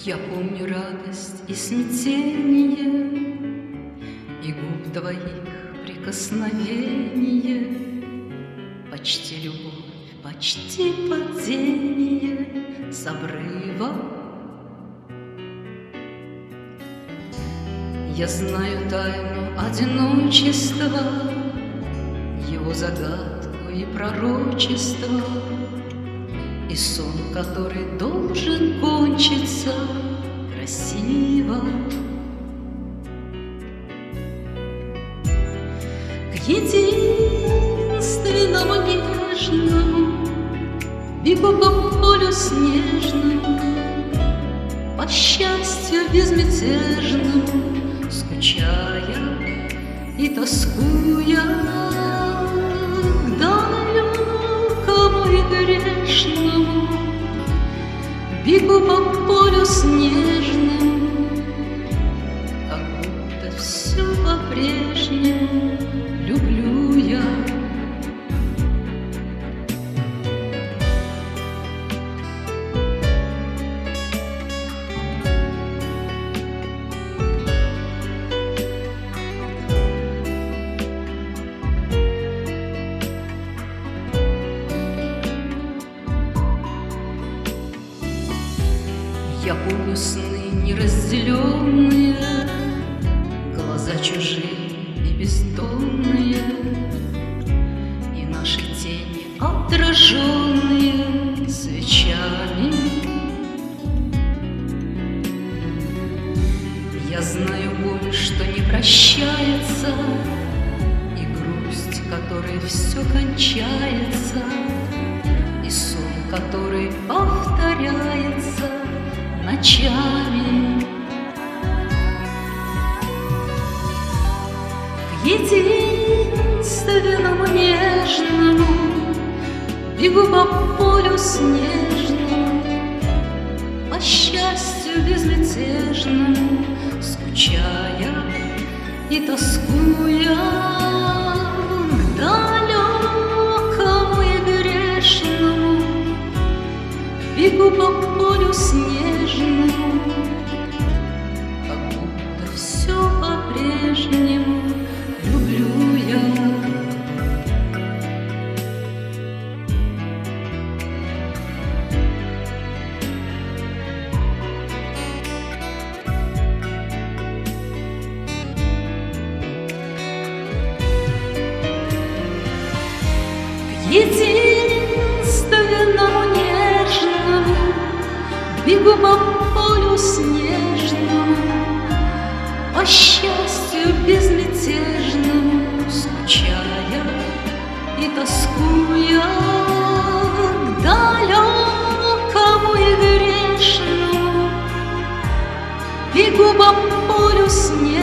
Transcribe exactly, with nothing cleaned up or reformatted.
Я помню радость и смятение, и губ твоих прикосновение, почти любовь, почти падение с обрыва. Я знаю тайну одиночества, его загадку и пророчество, и сон, который должен кончиться красиво. К единственному нежному бегу по полю снежному, по счастью безмятежному, скучая и тоскуя к далекому и грешному. Бегу по полю снежному, как будто все по-прежнему люблю я. Я помню сны неразделенные, глаза чужие и бездонные, и наши тени отраженные свечами. Я знаю боль, что не прощается, и грусть, которой все кончается, и сон, который повторяется ночами. К единственному нежному бегу по полю снежному, по счастью безмятежному, скучая и тоскуя к далекому и грешному. Бегу по полю снежному, как будто все по-прежнему люблю я. К единственному нежному бегу по полю снежному, по счастью безмятежному, скучая и тоскуя к далекому и грешному. Бегу по полю снежному,